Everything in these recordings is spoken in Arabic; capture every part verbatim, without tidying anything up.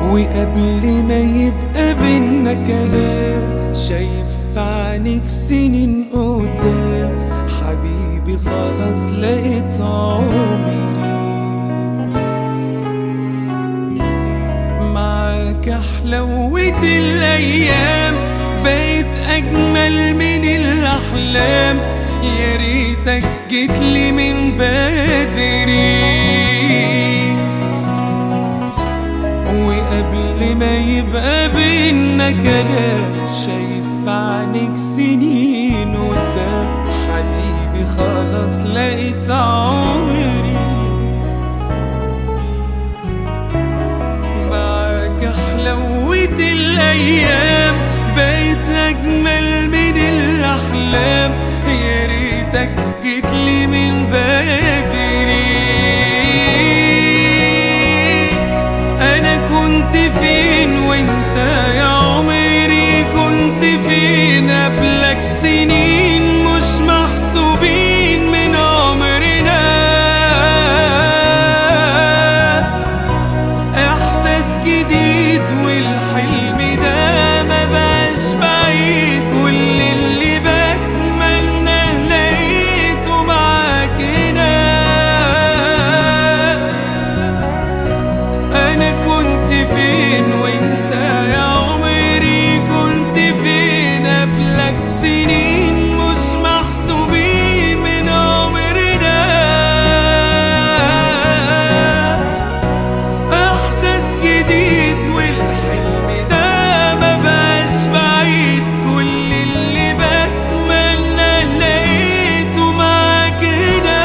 وقبل ما يبقى بينا كلام شايف في عينيك سنين قدام. حبيبي خلاص لقيت عمري معاك، حلوت الأيام بقيت أجمل من الأحلام. يا ريتك جيتلي من بدري وقبل ما يبقى بينا كلام شايف في عينيك سنين قدام. حبيبي خلاص لقيت عمري معاك، حلوت الأيام بقيت أجمل من الأحلام. يا ريتك جيتلي من بدري. أنا كنت فين وانت يا عمري؟ كنت فين قبلك؟ سنين مش محسوبين من عمرنا. إحساس جديد والحلم ده ما بقاش بعيد. كل اللي بتمنى لقيته معاك هنا. أنا كنت فين وانت يا عمري؟ كنت فين قبلك؟ سنين مش محسوبين من عمرنا. إحساس جديد والحلم ده ما بقاش بعيد. كل اللي بتمنى لقيته معاك هنا.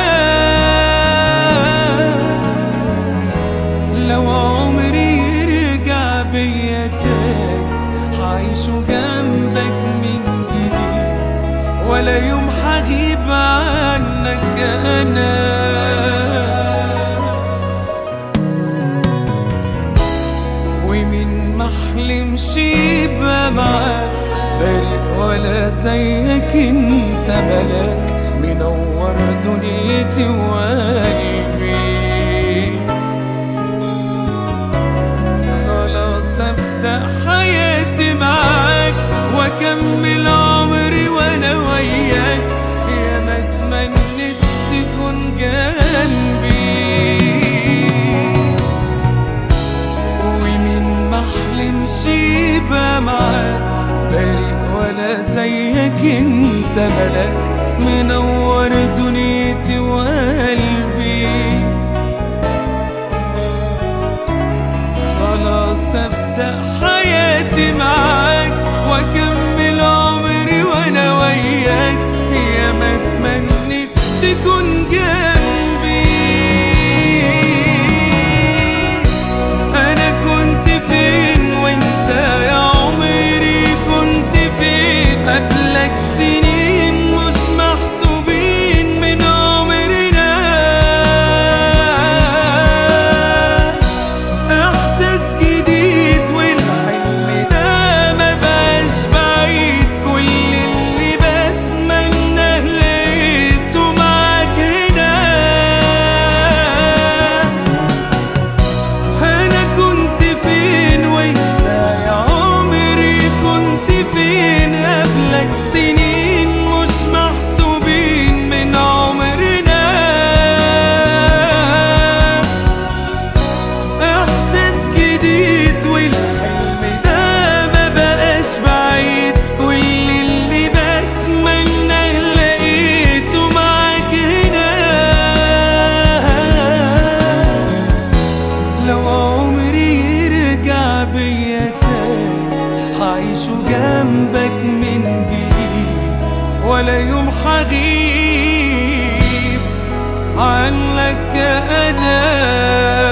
لو عمري يرجع بيا تاني هعيشه جنبك من جديد، ولا يوم هغيب عنك أنا. ومن محلمش يبقى معاك بريء ولا زيك. انت ملاك منور دنيتي وقلبي. خلاص أبدأ حياتي معاك وأكمل عمري وأنا وياك. يا ما اتمنيت تكون جنبي. ومين محلمش يبقى معاك بريء ولا زيك. انت ملاك منور دنيتي وقلبي. خلاص أبدأ حياتي معاك وأكمل عمري وأنا وياك. يا ما اتمنيت تكون جنبي. أنا كنت فين وانت يا عمري؟ كنت فين قبلك؟ سنين مش محسوبين من عمرنا. إحساس جديد والحلم ده ما بقاش بعيد. كل اللي بتمنى لقيته معاك هنا. أنا كنت فين وانت يا عمري؟ كنت فين قبلك؟ سنين مش محسوبين من عمرنا. إحساس جديد والحلم ده ما بقاش بعيد. كل اللي بتمنى لقيته معاك هنا. لو عمري يرجع بيا تاني هعيشه جنبك من جديد، ولا يوم هغيب عنك أنا.